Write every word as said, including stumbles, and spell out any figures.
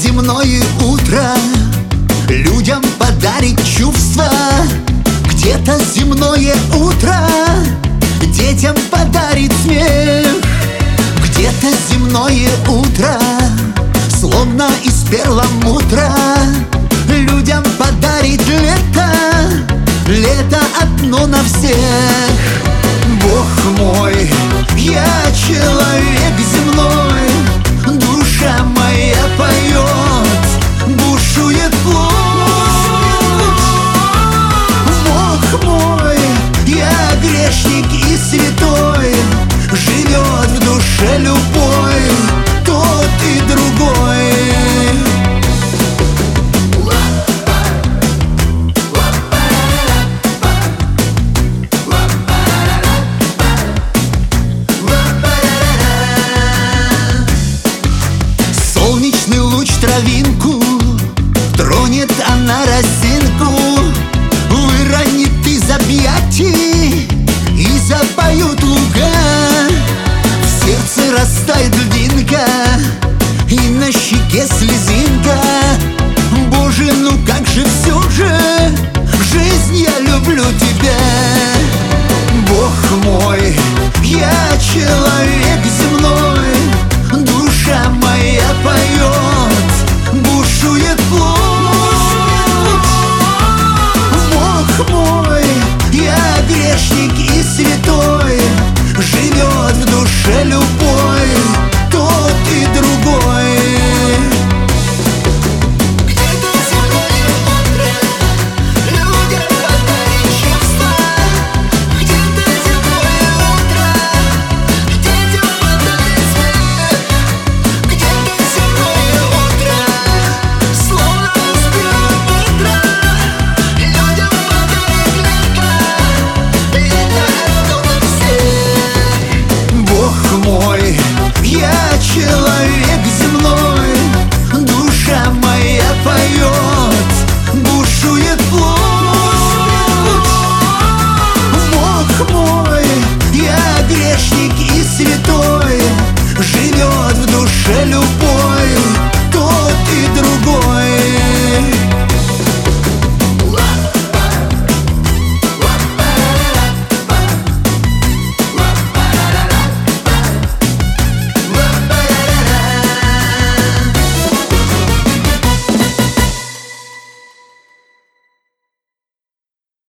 земное утро людям подарит чувства. Где-то земное утро детям подарит смех. Где-то земное утро, словно из перламутра, людям подарит лето. Лето одно на всех. Бог мой, я человек земной, душа моя поет, бушует плоть. Бог мой, я грешник и святой, живет в душе любой, тот и другой. Солнечный луч травинку тронет, она росинку выронит из объятий, и запоют луга. В сердце растает льдинка, и на щеке слезинка. Боже, ну как же все же, жизнь, я люблю тебя. Бог мой, я человек земной, душа моя поет, бушует плоть. Бог мой, я грешник и святой, живет в душе любовь.